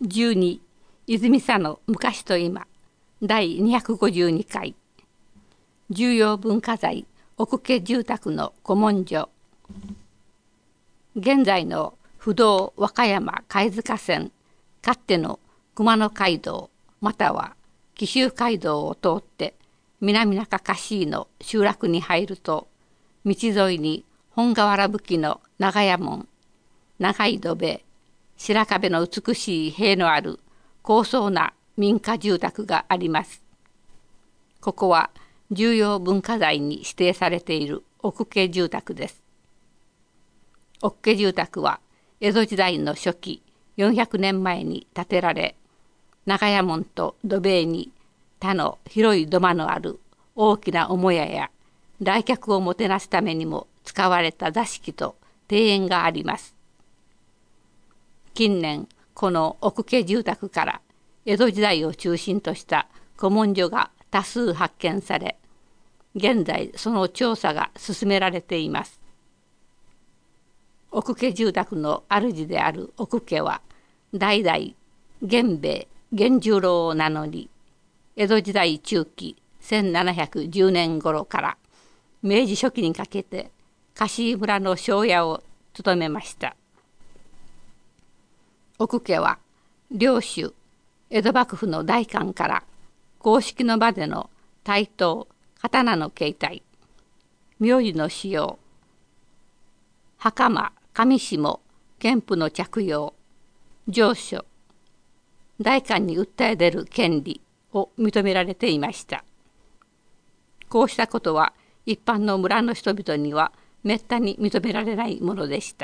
12泉佐野昔と今第252回重要文化財奥家住宅の古文書。現在の不動和歌山貝塚線かつての熊野街道または紀州街道を通って南中柏の集落に入ると道沿いに本瓦葺きの長屋門、長い土塀、白壁の美しい塀のある高層な民家住宅があります。ここは重要文化財に指定されている奥家住宅です。奥家住宅は江戸時代の初期400年前に建てられ、長屋門と土塀に他の広い土間のある大きな母屋や来客をもてなすためにも使われた座敷と庭園があります。近年この奥家住宅から江戸時代を中心とした古文書が多数発見され、現在その調査が進められています。奥家住宅の主である奥家は代々源兵衛源十郎を名乗り、江戸時代中期1710年頃から明治初期にかけて柏村の庄屋を務めました。奥家は領主江戸幕府の代官から公式の場での帯刀刀の携帯、名字の使用、袴上下憲布の着用、上書、代官に訴え出る権利を認められていました。こうしたことは一般の村の人々にはめったに認められないものでした。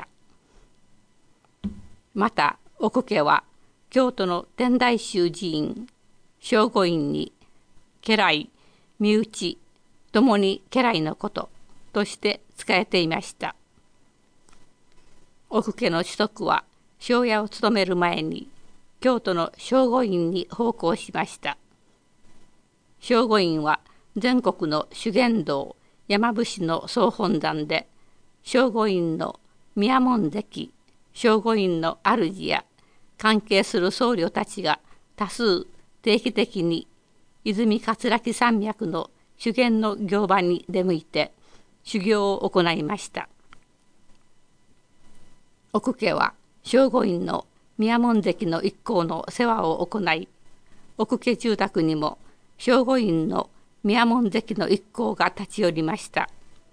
また奥家は京都の天台宗寺院正五院に家来身内ともに家来のこととして仕えていました。奥家の子息は庄屋を務める前に京都の正五院に奉公しました。正五院は全国の修験道山伏の総本山で、正五院の宮門関正五院の主や関係する僧侶たちが多数定期的に泉桂木山脈の修験の行場に出向いて修行を行いました。奥家は正五院の宮門関の一行の世話を行い、奥家住宅にも正五院の宮門関の一行が立ち寄りました。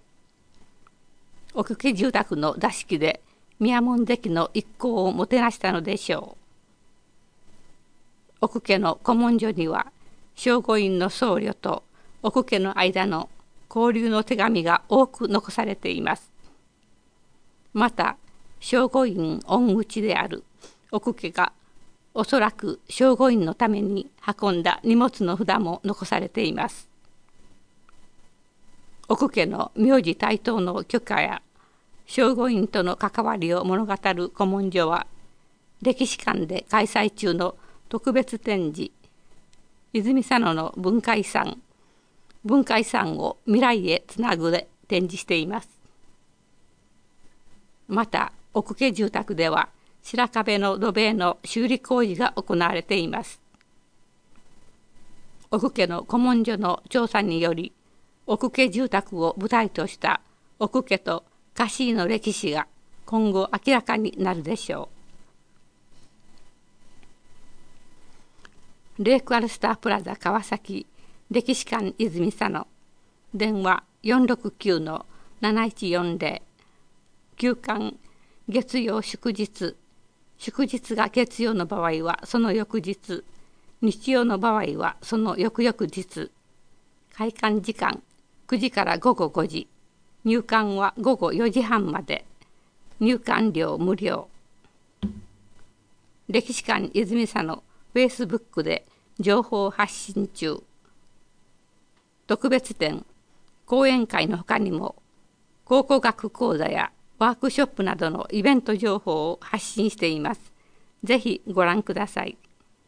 奥家住宅の座敷で宮門関の一行をもてなしたのでしょう。奥家の古文書には正五院の僧侶と奥家の間の交流の手紙が多く残されています。また正五院御口である奥家がおそらく正五院のために運んだ荷物の札も残されています。奥家の名字帯刀の許可や正五院との関わりを物語る古文書は、歴史館で開催中の特別展示泉佐野の文化遺産を未来へつなぐで展示しています。また奥家住宅では白壁の土塀の修理工事が行われています。奥家の古文書の調査により、奥家住宅を舞台とした奥家と柏の歴史が今後明らかになるでしょう。レイクアルスタープラザ川崎歴史館泉佐野、電話469-7140、休館月曜祝日が月曜の場合はその翌日、日曜の場合はその翌々日、開館時間9時から午後5時、入館は午後4時半まで、入館料無料。歴史館泉佐野フェイスブックで情報発信中。特別展講演会のほかにも考古学講座やワークショップなどのイベント情報を発信しています。ぜひご覧ください。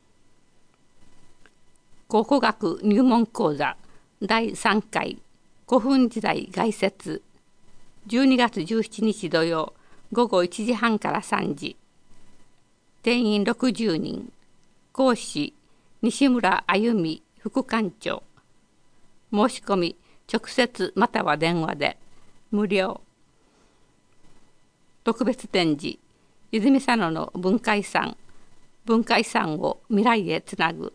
考古学入門講座第3回古墳時代概説、12月17日土曜午後1時半から3時、定員60人、 講師西村あゆみ副館長。申し込み直接または電話で無料。特別展示泉佐野の文化遺産を未来へつなぐ。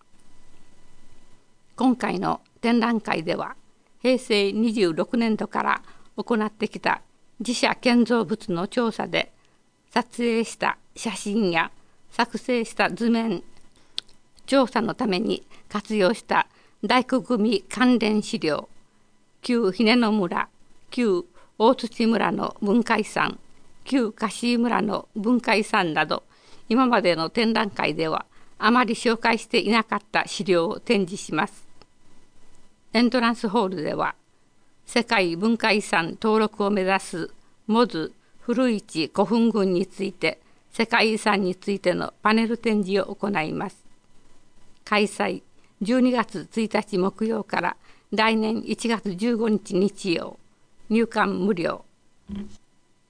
今回の展覧会では平成26年度から行ってきた自社建造物の調査で撮影した写真や作成した図面、調査のために活用した大工組関連資料、旧姫野村、旧大槌村の文化遺産、旧柏井村の文化遺産など、今までの展覧会ではあまり紹介していなかった資料を展示します。エントランスホールでは、世界文化遺産登録を目指すモズ古市古墳群について、世界遺産についてのパネル展示を行います。開催12月1日木曜から来年1月15日日曜。入館無料。